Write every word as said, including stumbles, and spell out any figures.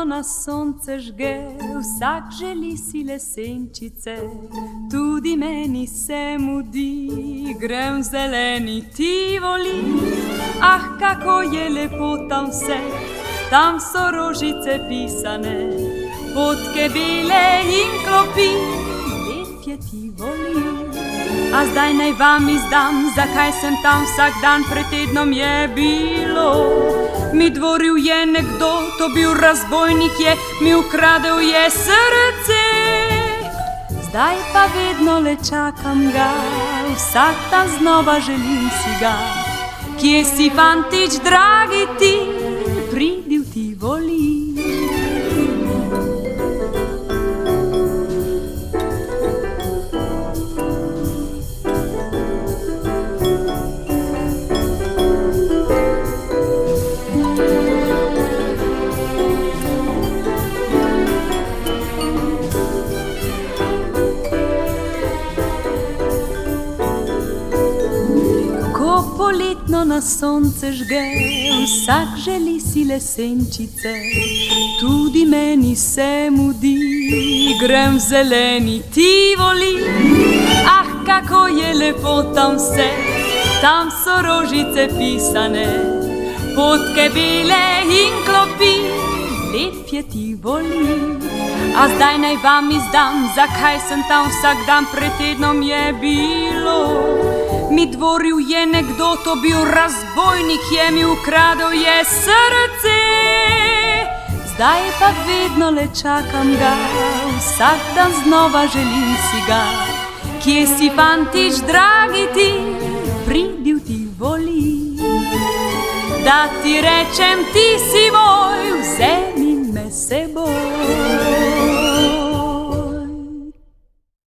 politno nas sonce žge, vsak želi sile senčice, tudi meni se mudi, grem v zeleni Tivoli. Ah, kako je lepo tam vse, tam so rožice pisane, potke bele in klopi, lep je Tivoli. A zdaj naj vam izdam, zakaj sem tam vsak dan, pred tednom je bilo. Mi dvoril je nekdo, to bil razbojnik je, mi ukradel je srce. Zdaj pa vedno le čakam ga, vsak dan znova želim si ga. Kje si, fantič, dragi ti, pridi v Tivoli. Poletno nas sonce žge, vsak želi sile senčice, tudi meni se mudi, grem v zeleni Tivoli. Ah, kako je lepo tam vse, tam so rožice pisane, potke bele in klopi, lep je Tivoli. A zdaj naj vam izdam, zakaj sem tam vsak dan, pred tednom je bilo. Mi dvoril je nekdo, to bil razbojnik je, mi ukradel je srce. Zdaj pa vedno le čakam ga, vsak dan znova želim si ga. Kje si, fantič, dragi ti, pridi v Tivoli. Da ti rečem, ti si moj vse.